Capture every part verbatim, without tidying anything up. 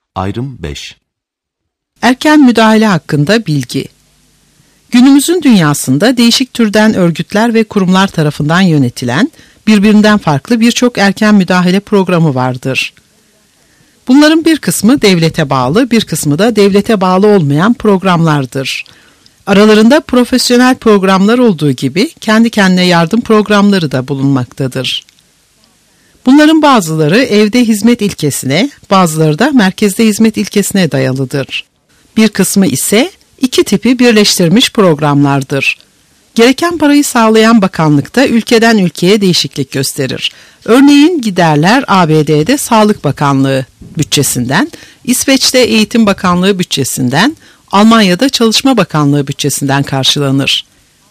Ayrım beş. Erken müdahale hakkında bilgi. Günümüzün dünyasında değişik türden örgütler ve kurumlar tarafından yönetilen, birbirinden farklı birçok erken müdahale programı vardır. Bunların bir kısmı devlete bağlı, bir kısmı da devlete bağlı olmayan programlardır. Aralarında profesyonel programlar olduğu gibi kendi kendine yardım programları da bulunmaktadır. Bunların bazıları evde hizmet ilkesine, bazıları da merkezde hizmet ilkesine dayalıdır. Bir kısmı ise iki tipi birleştirmiş programlardır. Gereken parayı sağlayan bakanlıkta ülkeden ülkeye değişiklik gösterir. Örneğin giderler A B D'de Sağlık Bakanlığı bütçesinden, İsveç'te Eğitim Bakanlığı bütçesinden, Almanya'da Çalışma Bakanlığı bütçesinden karşılanır.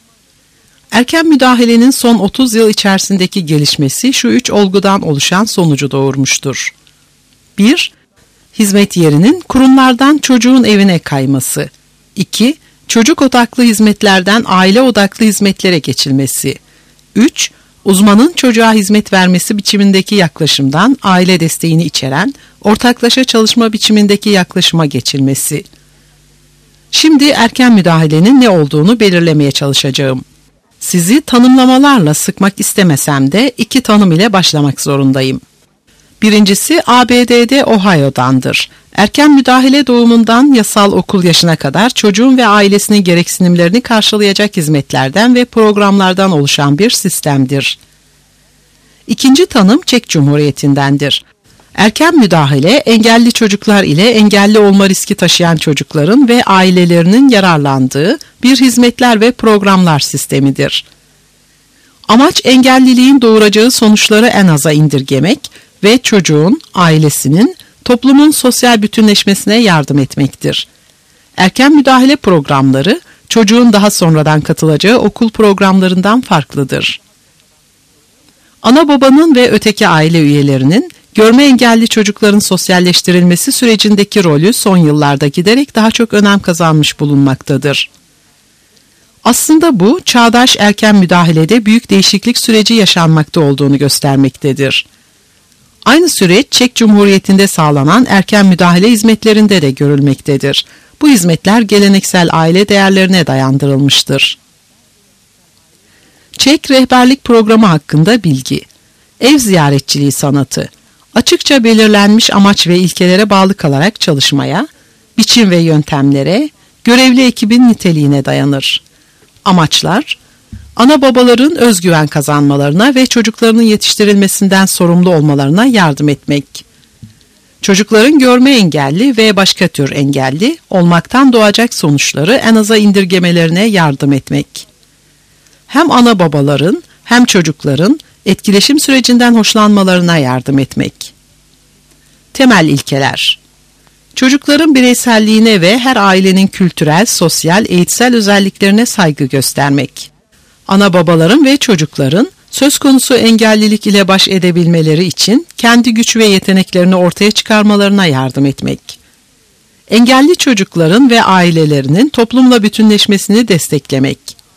Erken müdahalenin son otuz yıl içerisindeki gelişmesi şu üç olgudan oluşan sonucu doğurmuştur. bir Hizmet yerinin kurumlardan çocuğun evine kayması. iki Çocuk odaklı hizmetlerden aile odaklı hizmetlere geçilmesi. üç Uzmanın çocuğa hizmet vermesi biçimindeki yaklaşımdan aile desteğini içeren ortaklaşa çalışma biçimindeki yaklaşıma geçilmesi. Şimdi erken müdahalenin ne olduğunu belirlemeye çalışacağım. Sizi tanımlamalarla sıkmak istemesem de iki tanım ile başlamak zorundayım. Birincisi A B D'de Ohio'dandır. Erken müdahale doğumundan yasal okul yaşına kadar çocuğun ve ailesinin gereksinimlerini karşılayacak hizmetlerden ve programlardan oluşan bir sistemdir. İkinci tanım Çek Cumhuriyeti'ndendir. Erken müdahale, engelli çocuklar ile engelli olma riski taşıyan çocukların ve ailelerinin yararlandığı bir hizmetler ve programlar sistemidir. Amaç engelliliğin doğuracağı sonuçları en aza indirgemek ve çocuğun, ailesinin, toplumun sosyal bütünleşmesine yardım etmektir. Erken müdahale programları, çocuğun daha sonradan katılacağı okul programlarından farklıdır. Ana babanın ve öteki aile üyelerinin, görme engelli çocukların sosyalleştirilmesi sürecindeki rolü son yıllarda giderek daha çok önem kazanmış bulunmaktadır. Aslında bu, çağdaş erken müdahalede büyük değişiklik süreci yaşanmakta olduğunu göstermektedir. Aynı süreç Çek Cumhuriyeti'nde sağlanan erken müdahale hizmetlerinde de görülmektedir. Bu hizmetler geleneksel aile değerlerine dayandırılmıştır. Çek Rehberlik Programı hakkında bilgi. Ev ziyaretçiliği sanatı. Açıkça belirlenmiş amaç ve ilkelere bağlı kalarak çalışmaya, biçim ve yöntemlere, görevli ekibin niteliğine dayanır. Amaçlar, ana babaların özgüven kazanmalarına ve çocuklarının yetiştirilmesinden sorumlu olmalarına yardım etmek. Çocukların görme engelli ve başka tür engelli olmaktan doğacak sonuçları en aza indirgemelerine yardım etmek. Hem ana babaların hem çocukların etkileşim sürecinden hoşlanmalarına yardım etmek. Temel ilkeler. Çocukların bireyselliğine ve her ailenin kültürel, sosyal, eğitsel özelliklerine saygı göstermek. Ana babaların ve çocukların söz konusu engellilik ile baş edebilmeleri için kendi güç ve yeteneklerini ortaya çıkarmalarına yardım etmek. Engelli çocukların ve ailelerinin toplumla bütünleşmesini desteklemek.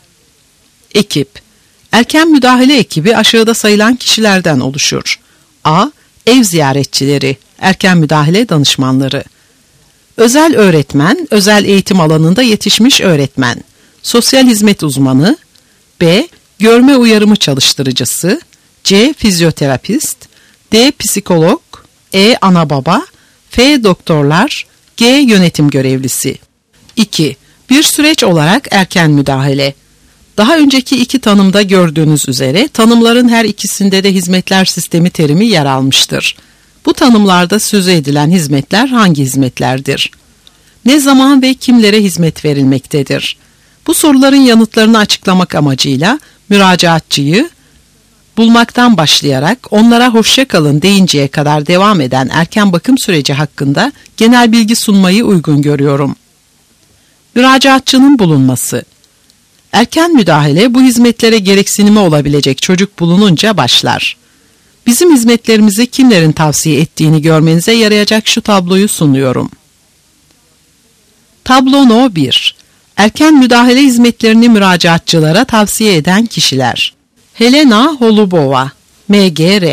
Ekip. Erken müdahale ekibi aşağıda sayılan kişilerden oluşur. A. Ev ziyaretçileri, erken müdahale danışmanları. Özel öğretmen, özel eğitim alanında yetişmiş öğretmen. Sosyal hizmet uzmanı. B. Görme uyarımı çalıştırıcısı. C. Fizyoterapist. D. Psikolog. E. Ana baba. F. Doktorlar. G. Yönetim görevlisi. iki. Bir süreç olarak erken müdahale. Daha önceki iki tanımda gördüğünüz üzere tanımların her ikisinde de hizmetler sistemi terimi yer almıştır. Bu tanımlarda söz edilen hizmetler hangi hizmetlerdir? Ne zaman ve kimlere hizmet verilmektedir? Bu soruların yanıtlarını açıklamak amacıyla müracaatçıyı bulmaktan başlayarak onlara hoşça kalın deyinceye kadar devam eden erken bakım süreci hakkında genel bilgi sunmayı uygun görüyorum. Müracaatçının bulunması. Erken müdahale bu hizmetlere gereksinimi olabilecek çocuk bulununca başlar. Bizim hizmetlerimizi kimlerin tavsiye ettiğini görmenize yarayacak şu tabloyu sunuyorum. Tablo No bir. Erken müdahale hizmetlerini müracaatçılara tavsiye eden kişiler. Helena Holubova, M G R,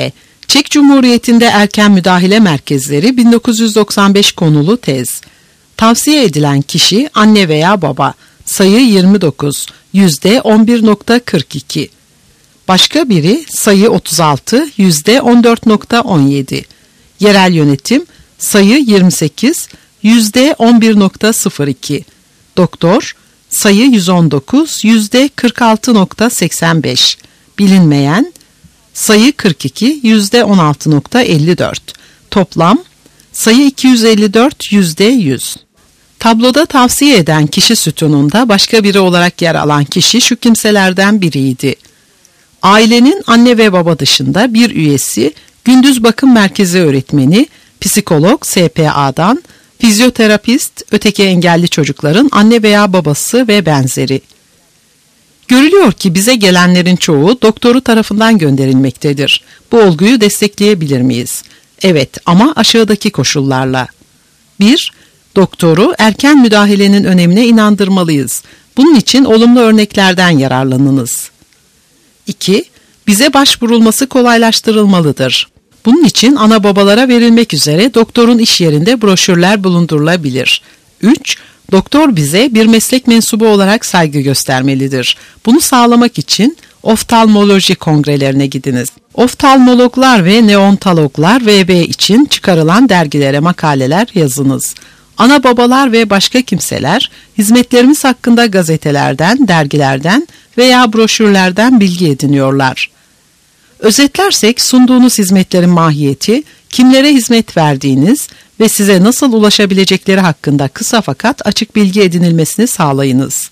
Çek Cumhuriyeti'nde erken müdahale merkezleri bin dokuz yüz doksan beş konulu tez. Tavsiye edilen kişi anne veya baba. Sayı yirmi dokuz, yüzde on bir nokta kırk iki. Başka biri sayı otuz altı, yüzde on dört nokta on yedi. Yerel yönetim sayı yirmi sekiz, yüzde on bir nokta sıfır iki. Doktor sayı yüz on dokuz, yüzde kırk altı nokta seksen beş. Bilinmeyen sayı kırk iki, yüzde on altı nokta elli dört. Toplam sayı iki yüz elli dört, yüzde yüz. Tabloda tavsiye eden kişi sütununda başka biri olarak yer alan kişi şu kimselerden biriydi. Ailenin anne ve baba dışında bir üyesi, gündüz bakım merkezi öğretmeni, psikolog S P A'dan, fizyoterapist, öteki engelli çocukların anne veya babası ve benzeri. Görülüyor ki bize gelenlerin çoğu doktoru tarafından gönderilmektedir. Bu olguyu destekleyebilir miyiz? Evet, ama aşağıdaki koşullarla. bir. Doktoru erken müdahalenin önemine inandırmalıyız. Bunun için olumlu örneklerden yararlanınız. iki. Bize başvurulması kolaylaştırılmalıdır. Bunun için ana babalara verilmek üzere doktorun iş yerinde broşürler bulundurulabilir. üç. Doktor bize bir meslek mensubu olarak saygı göstermelidir. Bunu sağlamak için oftalmoloji kongrelerine gidiniz. Oftalmologlar ve neontologlar V B için çıkarılan dergilere makaleler yazınız. Ana babalar ve başka kimseler hizmetlerimiz hakkında gazetelerden, dergilerden veya broşürlerden bilgi ediniyorlar. Özetlersek sunduğunuz hizmetlerin mahiyeti, kimlere hizmet verdiğiniz ve size nasıl ulaşabilecekleri hakkında kısa fakat açık bilgi edinilmesini sağlayınız.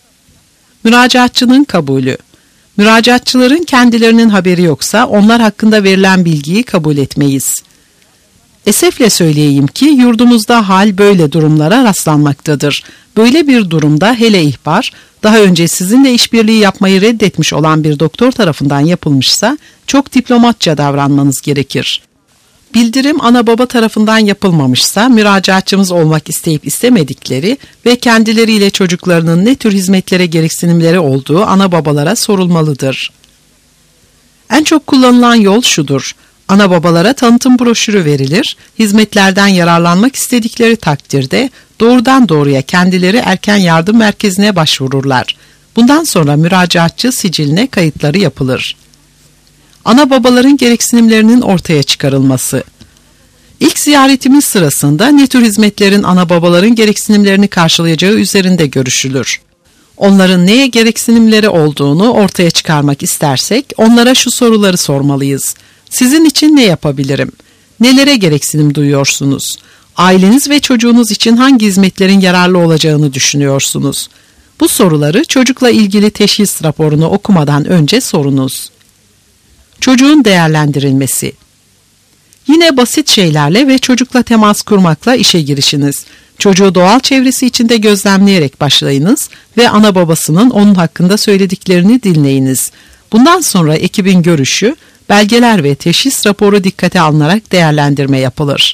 Müracaatçının kabulü. Müracaatçıların kendilerinin haberi yoksa onlar hakkında verilen bilgiyi kabul etmeyiz. Esefle söyleyeyim ki yurdumuzda hal böyle durumlara rastlanmaktadır. Böyle bir durumda hele ihbar, daha önce sizinle işbirliği yapmayı reddetmiş olan bir doktor tarafından yapılmışsa çok diplomatça davranmanız gerekir. Bildirim ana baba tarafından yapılmamışsa müracaatçımız olmak isteyip istemedikleri ve kendileriyle çocuklarının ne tür hizmetlere gereksinimleri olduğu ana babalara sorulmalıdır. En çok kullanılan yol şudur. Ana babalara tanıtım broşürü verilir, hizmetlerden yararlanmak istedikleri takdirde doğrudan doğruya kendileri erken yardım merkezine başvururlar. Bundan sonra müracaatçı siciline kayıtları yapılır. Ana babaların gereksinimlerinin ortaya çıkarılması. İlk ziyaretimiz sırasında ne tür hizmetlerin ana babaların gereksinimlerini karşılayacağı üzerinde görüşülür. Onların neye gereksinimleri olduğunu ortaya çıkarmak istersek onlara şu soruları sormalıyız. Sizin için ne yapabilirim? Nelere gereksinim duyuyorsunuz? Aileniz ve çocuğunuz için hangi hizmetlerin yararlı olacağını düşünüyorsunuz? Bu soruları çocukla ilgili teşhis raporunu okumadan önce sorunuz. Çocuğun değerlendirilmesi. Yine basit şeylerle ve çocukla temas kurmakla işe girişiniz. Çocuğu doğal çevresi içinde gözlemleyerek başlayınız ve ana babasının onun hakkında söylediklerini dinleyiniz. Bundan sonra ekibin görüşü, belgeler ve teşhis raporu dikkate alınarak değerlendirme yapılır.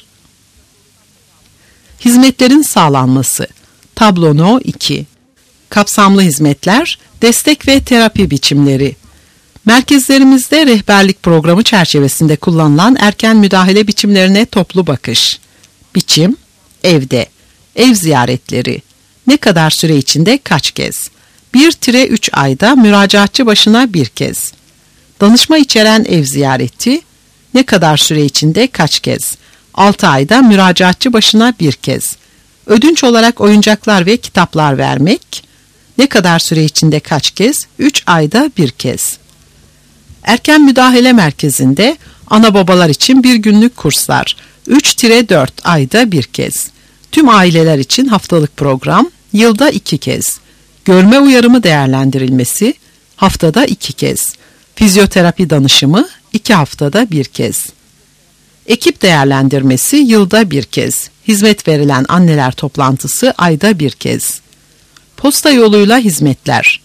Hizmetlerin sağlanması. Tablo No iki. Kapsamlı hizmetler, destek ve terapi biçimleri. Merkezlerimizde rehberlik programı çerçevesinde kullanılan erken müdahale biçimlerine toplu bakış. Biçim, evde, ev ziyaretleri. Ne kadar süre içinde kaç kez? bir üç ayda müracaatçı başına bir kez. Danışma içeren ev ziyareti. Ne kadar süre içinde kaç kez? altı ayda müracaatçı başına bir kez. Ödünç olarak oyuncaklar ve kitaplar vermek. Ne kadar süre içinde kaç kez? üç ayda bir kez. Erken müdahale merkezinde ana babalar için bir günlük kurslar. üç dört ayda bir kez. Tüm aileler için haftalık program, yılda iki kez. Görme uyarımı değerlendirilmesi, haftada iki kez. Fizyoterapi danışımı, iki haftada bir kez. Ekip değerlendirmesi, yılda bir kez. Hizmet verilen anneler toplantısı, ayda bir kez. Posta yoluyla hizmetler.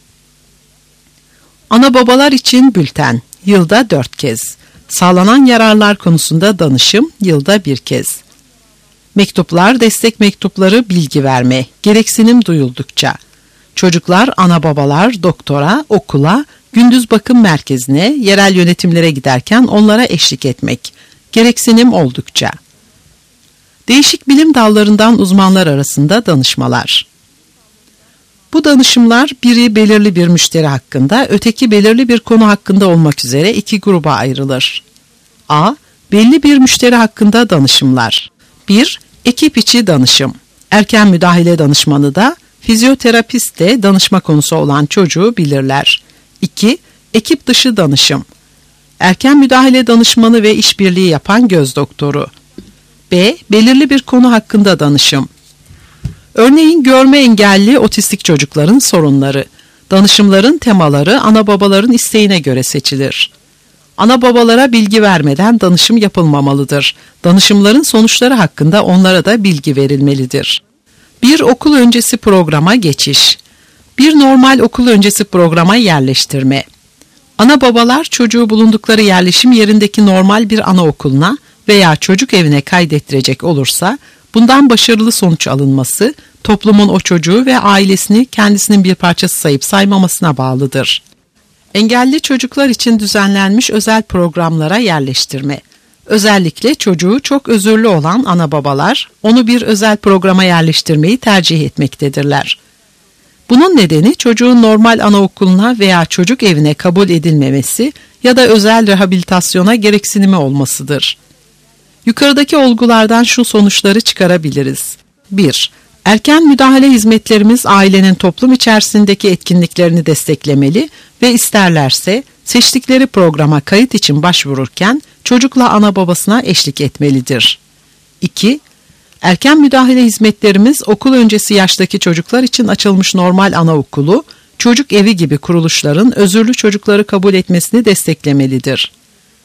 Ana babalar için bülten, yılda dört kez. Sağlanan yararlar konusunda danışım, yılda bir kez. Mektuplar, destek mektupları, bilgi verme, gereksinim duyuldukça. Çocuklar ana babalar doktora, okula, gündüz bakım merkezine, yerel yönetimlere giderken onlara eşlik etmek. Gereksinim oldukça. Değişik bilim dallarından uzmanlar arasında danışmalar. Bu danışımlar biri belirli bir müşteri hakkında, öteki belirli bir konu hakkında olmak üzere iki gruba ayrılır. A. Belli bir müşteri hakkında danışımlar. bir. Ekip içi danışım. Erken müdahale danışmanı da, fizyoterapist de danışma konusu olan çocuğu bilirler. iki. Ekip dışı danışım. Erken müdahale danışmanı ve işbirliği yapan göz doktoru. B. Belirli bir konu hakkında danışım. Örneğin görme engelli otistik çocukların sorunları. Danışımların temaları ana babaların isteğine göre seçilir. Ana babalara bilgi vermeden danışım yapılmamalıdır. Danışımların sonuçları hakkında onlara da bilgi verilmelidir. Bir okul öncesi programa geçiş. Bir normal okul öncesi programa yerleştirme. Ana babalar çocuğu bulundukları yerleşim yerindeki normal bir anaokuluna veya çocuk evine kaydettirecek olursa, bundan başarılı sonuç alınması, toplumun o çocuğu ve ailesini kendisinin bir parçası sayıp saymamasına bağlıdır. Engelli çocuklar için düzenlenmiş özel programlara yerleştirme. Özellikle çocuğu çok özürlü olan ana babalar, onu bir özel programa yerleştirmeyi tercih etmektedirler. Bunun nedeni çocuğun normal anaokuluna veya çocuk evine kabul edilmemesi ya da özel rehabilitasyona gereksinimi olmasıdır. Yukarıdaki olgulardan şu sonuçları çıkarabiliriz. bir. Erken müdahale hizmetlerimiz ailenin toplum içerisindeki etkinliklerini desteklemeli ve isterlerse seçtikleri programa kayıt için başvururken çocukla ana babasına eşlik etmelidir. iki. Erken müdahale hizmetlerimiz okul öncesi yaştaki çocuklar için açılmış normal anaokulu, çocuk evi gibi kuruluşların özürlü çocukları kabul etmesini desteklemelidir.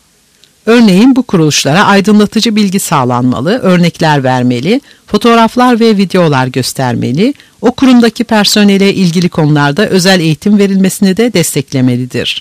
Örneğin bu kuruluşlara aydınlatıcı bilgi sağlanmalı, örnekler vermeli, fotoğraflar ve videolar göstermeli, o kurumdaki personele ilgili konularda özel eğitim verilmesini de desteklemelidir.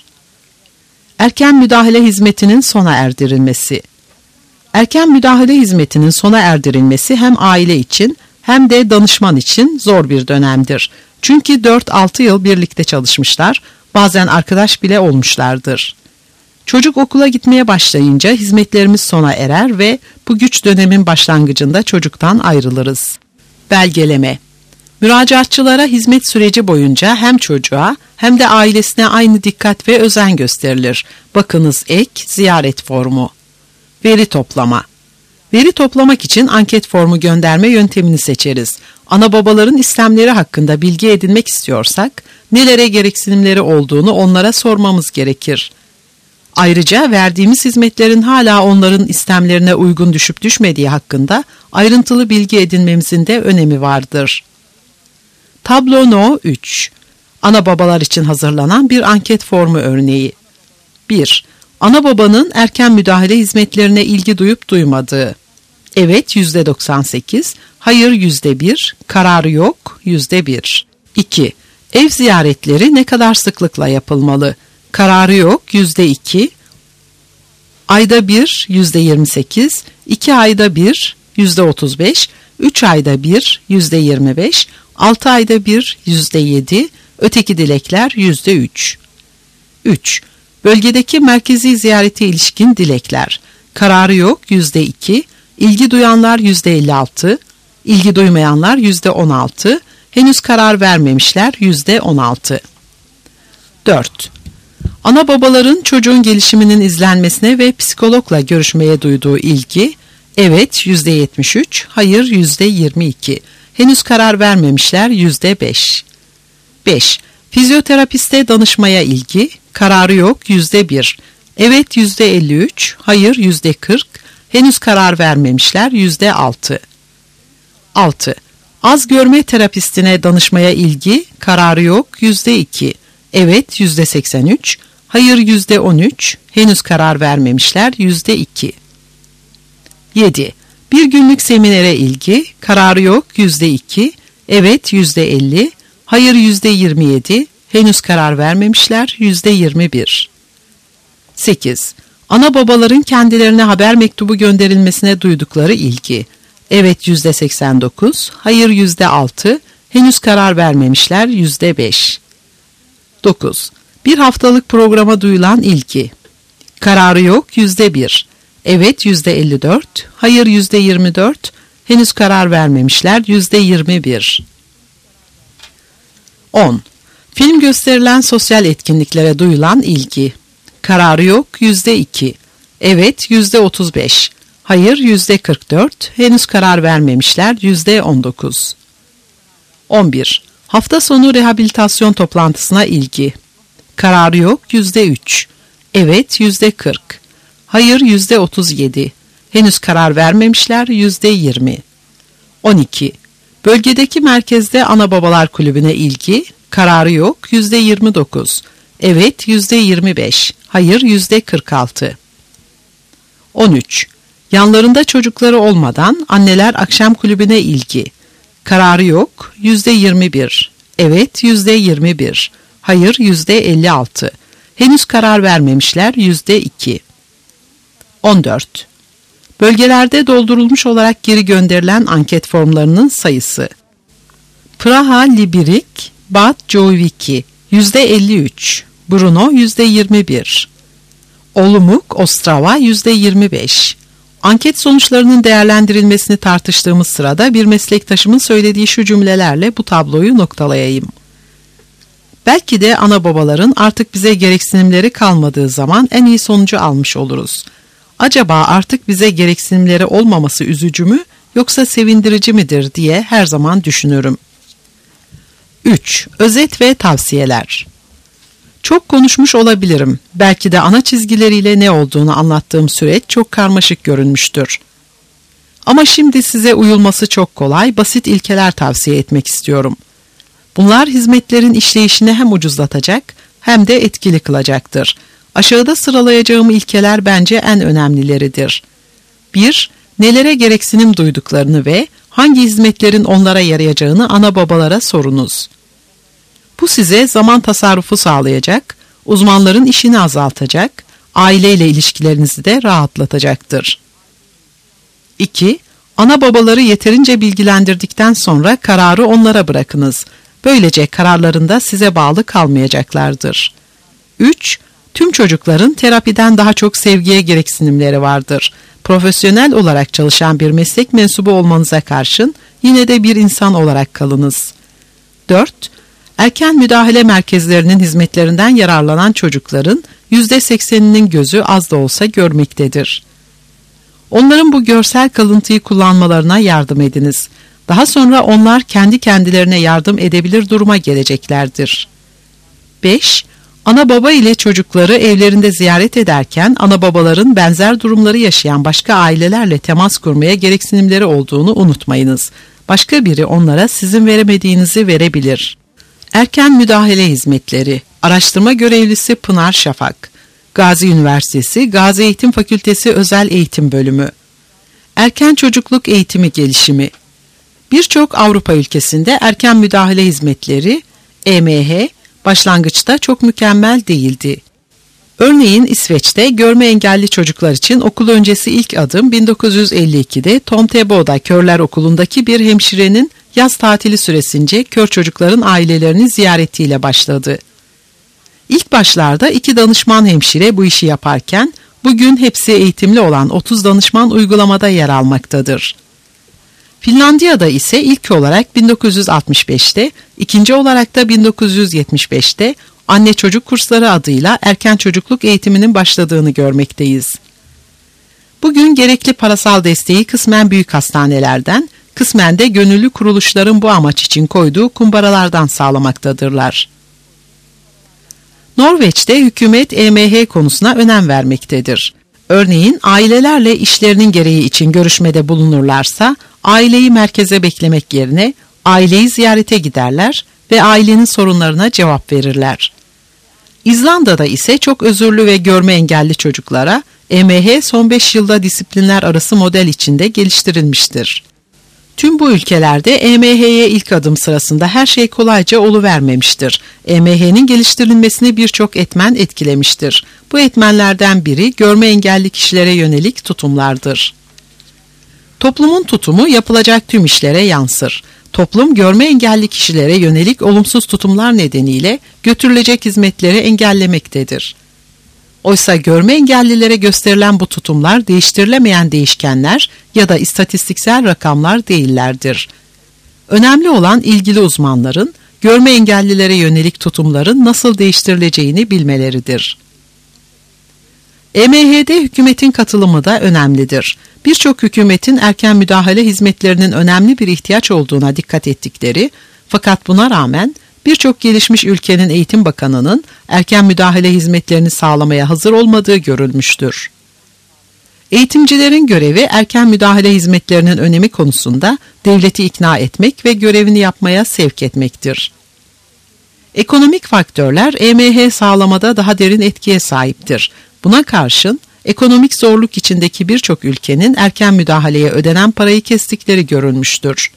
Erken müdahale hizmetinin sona erdirilmesi. Erken müdahale hizmetinin sona erdirilmesi hem aile için hem de danışman için zor bir dönemdir. Çünkü dört altı yıl birlikte çalışmışlar, bazen arkadaş bile olmuşlardır. Çocuk okula gitmeye başlayınca hizmetlerimiz sona erer ve bu güç dönemin başlangıcında çocuktan ayrılırız. Belgeleme. Müracaatçılara hizmet süreci boyunca hem çocuğa hem de ailesine aynı dikkat ve özen gösterilir. Bakınız ek, ziyaret formu. Veri toplama. Veri toplamak için anket formu gönderme yöntemini seçeriz. Ana babaların istemleri hakkında bilgi edinmek istiyorsak, nelere gereksinimleri olduğunu onlara sormamız gerekir. Ayrıca verdiğimiz hizmetlerin hala onların istemlerine uygun düşüp düşmediği hakkında ayrıntılı bilgi edinmemizin de önemi vardır. Tablo No üç. Ana babalar için hazırlanan bir anket formu örneği. bir. Ana babanın erken müdahale hizmetlerine ilgi duyup duymadığı. Evet yüzde doksan sekiz, hayır yüzde bir, kararı yok yüzde bir. iki. Ev ziyaretleri ne kadar sıklıkla yapılmalı? Kararı yok yüzde iki, ayda bir yüzde yirmi sekiz, iki ayda bir yüzde otuz beş, üç ayda bir yüzde yirmi beş, altı ayda bir yüzde yedi, öteki dilekler yüzde üç. üç. Bölgedeki merkezi ziyarete ilişkin dilekler. Kararı yok yüzde iki, ilgi duyanlar yüzde elli altı, ilgi duymayanlar yüzde on altı, henüz karar vermemişler yüzde on altı. dört. Ana babaların çocuğun gelişiminin izlenmesine ve psikologla görüşmeye duyduğu ilgi, evet yüzde yetmiş üç, hayır yüzde yirmi iki, henüz karar vermemişler yüzde beş. beş. Fizyoterapiste danışmaya ilgi, kararı yok yüzde bir, evet yüzde elli üç, hayır yüzde kırk, henüz karar vermemişler yüzde altı. altı. Az görme terapistine danışmaya ilgi, kararı yok yüzde iki, evet yüzde seksen üç, hayır yüzde on üç, henüz karar vermemişler yüzde iki. yedi. Bir günlük seminere ilgi, kararı yok yüzde iki, evet yüzde elli, hayır yüzde yirmi yedi, henüz karar vermemişler yüzde yirmi bir. sekiz. Ana babaların kendilerine haber mektubu gönderilmesine duydukları ilgi, evet yüzde seksen dokuz, hayır yüzde altı, henüz karar vermemişler yüzde beş. dokuz. Bir haftalık programa duyulan ilgi. Kararı yok yüzde bir. Evet yüzde elli dört, hayır yüzde yirmi dört, henüz karar vermemişler yüzde yirmi bir. on. Film gösterilen sosyal etkinliklere duyulan ilgi. Kararı yok yüzde iki. Evet yüzde otuz beş. Hayır yüzde kırk dört. Henüz karar vermemişler yüzde on dokuz. on bir. Hafta sonu rehabilitasyon toplantısına ilgi. Kararı yok yüzde üç. Evet yüzde kırk. Hayır yüzde otuz yedi. Henüz karar vermemişler yüzde yirmi. on iki. Bölgedeki merkezde ana babalar kulübüne ilgi. Kararı yok yüzde yirmi dokuz. Evet yüzde yirmi beş. Hayır yüzde kırk altı. on üç. Yanlarında çocukları olmadan anneler akşam kulübüne ilgi. Kararı yok yüzde yirmi bir. Evet yüzde yirmi bir. Hayır yüzde elli altı. Henüz karar vermemişler yüzde iki. on dört. Bölgelerde doldurulmuş olarak geri gönderilen anket formlarının sayısı. Praha Liberik, Bad Joviki yüzde elli üç. Brno yüzde yirmi bir. Olomouc, Ostrava yüzde yirmi beş. Anket sonuçlarının değerlendirilmesini tartıştığımız sırada bir meslektaşımın söylediği şu cümlelerle bu tabloyu noktalayayım. Belki de ana babaların artık bize gereksinimleri kalmadığı zaman en iyi sonucu almış oluruz. Acaba artık bize gereksinimleri olmaması üzücü mü yoksa sevindirici midir diye her zaman düşünürüm. üç. Özet ve tavsiyeler. Çok konuşmuş olabilirim. Belki de ana çizgileriyle ne olduğunu anlattığım süreç çok karmaşık görünmüştür. Ama şimdi size uyulması çok kolay, basit ilkeler tavsiye etmek istiyorum. Bunlar hizmetlerin işleyişini hem ucuzlatacak hem de etkili kılacaktır. Aşağıda sıralayacağım ilkeler bence en önemlileridir. bir. Nelere gereksinim duyduklarını ve hangi hizmetlerin onlara yarayacağını ana babalara sorunuz. Bu size zaman tasarrufu sağlayacak, uzmanların işini azaltacak, aileyle ilişkilerinizi de rahatlatacaktır. iki. Ana babaları yeterince bilgilendirdikten sonra kararı onlara bırakınız. Böylece kararlarında size bağlı kalmayacaklardır. üç. Tüm çocukların terapiden daha çok sevgiye gereksinimleri vardır. Profesyonel olarak çalışan bir meslek mensubu olmanıza karşın yine de bir insan olarak kalınız. dört. Erken müdahale merkezlerinin hizmetlerinden yararlanan çocukların yüzde sekseninin gözü az da olsa görmektedir. Onların bu görsel kalıntıyı kullanmalarına yardım ediniz. Daha sonra onlar kendi kendilerine yardım edebilir duruma geleceklerdir. beş. Ana baba ile çocukları evlerinde ziyaret ederken ana babaların benzer durumları yaşayan başka ailelerle temas kurmaya gereksinimleri olduğunu unutmayınız. Başka biri onlara sizin veremediğinizi verebilir. Erken müdahale hizmetleri. Araştırma görevlisi Pınar Şafak. Gazi Üniversitesi Gazi Eğitim Fakültesi Özel Eğitim Bölümü. Erken çocukluk eğitimi gelişimi. Birçok Avrupa ülkesinde erken müdahale hizmetleri E M H başlangıçta çok mükemmel değildi. Örneğin İsveç'te görme engelli çocuklar için okul öncesi ilk adım bin dokuz yüz elli ikide Tomteboda Körler Okulu'ndaki bir hemşirenin yaz tatili süresince kör çocukların ailelerini ziyaretiyle başladı. İlk başlarda iki danışman hemşire bu işi yaparken bugün hepsi eğitimli olan otuz danışman uygulamada yer almaktadır. Finlandiya'da ise ilk olarak bin dokuz yüz altmış beşte, ikinci olarak da bin dokuz yüz yetmiş beşte anne çocuk kursları adıyla erken çocukluk eğitiminin başladığını görmekteyiz. Bugün gerekli parasal desteği kısmen büyük hastanelerden, kısmen de gönüllü kuruluşların bu amaç için koyduğu kumbaralardan sağlamaktadırlar. Norveç'te hükümet E M H konusuna önem vermektedir. Örneğin ailelerle işlerinin gereği için görüşmede bulunurlarsa, aileyi merkeze beklemek yerine aileyi ziyarete giderler ve ailenin sorunlarına cevap verirler. İzlanda'da ise çok özürlü ve görme engelli çocuklara E M H son beş yılda disiplinler arası model içinde geliştirilmiştir. Tüm bu ülkelerde E M H'ye ilk adım sırasında her şey kolayca oluvermemiştir. E M H'nin geliştirilmesini birçok etmen etkilemiştir. Bu etmenlerden biri görme engelli kişilere yönelik tutumlardır. Toplumun tutumu yapılacak tüm işlere yansır. toplum görme engelli kişilere yönelik olumsuz tutumlar nedeniyle götürülecek hizmetleri engellemektedir. Oysa görme engellilere gösterilen bu tutumlar değiştirilemeyen değişkenler ya da istatistiksel rakamlar değillerdir. Önemli olan ilgili uzmanların görme engellilere yönelik tutumların nasıl değiştirileceğini bilmeleridir. E M H'de hükümetin katılımı da önemlidir. Birçok hükümetin erken müdahale hizmetlerinin önemli bir ihtiyaç olduğuna dikkat ettikleri, fakat buna rağmen birçok gelişmiş ülkenin eğitim bakanının erken müdahale hizmetlerini sağlamaya hazır olmadığı görülmüştür. Eğitimcilerin görevi erken müdahale hizmetlerinin önemi konusunda devleti ikna etmek ve görevini yapmaya sevk etmektir. Ekonomik faktörler E M H sağlamada daha derin etkiye sahiptir. Buna karşın ekonomik zorluk içindeki birçok ülkenin erken müdahaleye ödenen parayı kestikleri görülmüştür.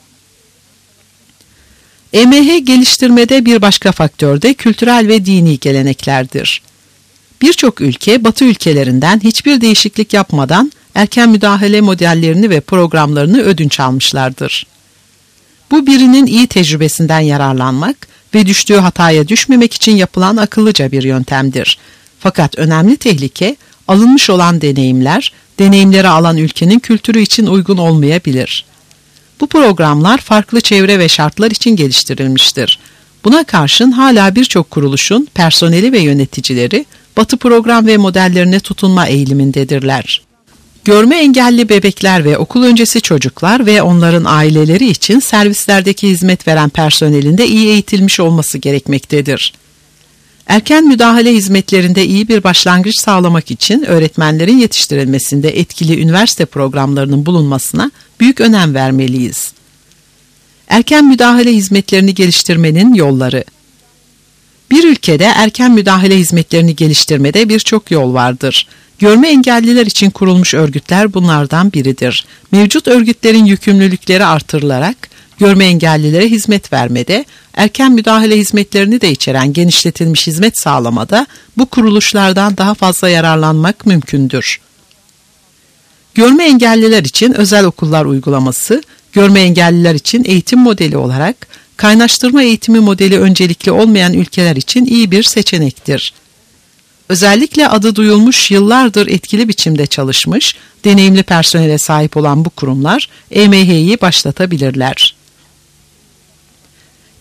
E M H geliştirmede bir başka faktör de kültürel ve dini geleneklerdir. Birçok ülke Batı ülkelerinden hiçbir değişiklik yapmadan erken müdahale modellerini ve programlarını ödünç almışlardır. Bu birinin iyi tecrübesinden yararlanmak ve düştüğü hataya düşmemek için yapılan akıllıca bir yöntemdir. Fakat önemli tehlike, alınmış olan deneyimler, deneyimleri alan ülkenin kültürü için uygun olmayabilir. Bu programlar farklı çevre ve şartlar için geliştirilmiştir. Buna karşın hala birçok kuruluşun personeli ve yöneticileri Batı program ve modellerine tutunma eğilimindedirler. Görme engelli bebekler ve okul öncesi çocuklar ve onların aileleri için servislerdeki hizmet veren personelin de iyi eğitilmiş olması gerekmektedir. Erken müdahale hizmetlerinde iyi bir başlangıç sağlamak için öğretmenlerin yetiştirilmesinde etkili üniversite programlarının bulunmasına büyük önem vermeliyiz. Erken müdahale hizmetlerini geliştirmenin yolları. Bir ülkede erken müdahale hizmetlerini geliştirmede birçok yol vardır. Görme engelliler için kurulmuş örgütler bunlardan biridir. Mevcut örgütlerin yükümlülükleri artırılarak görme engellilere hizmet vermede, erken müdahale hizmetlerini de içeren genişletilmiş hizmet sağlamada bu kuruluşlardan daha fazla yararlanmak mümkündür. Görme engelliler için özel okullar uygulaması, görme engelliler için eğitim modeli olarak kaynaştırma eğitimi modeli öncelikli olmayan ülkeler için iyi bir seçenektir. Özellikle adı duyulmuş, yıllardır etkili biçimde çalışmış, deneyimli personele sahip olan bu kurumlar E M H'yi başlatabilirler.